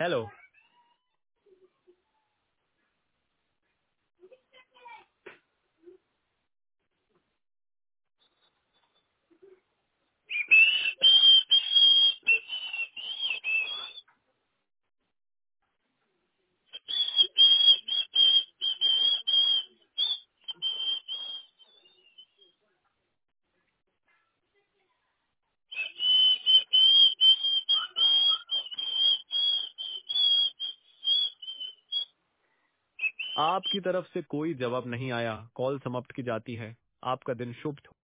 Hello. आपकी तरफ से कोई जवाब नहीं आया, कॉल समाप्त की जाती है। आपका दिन शुभ हो।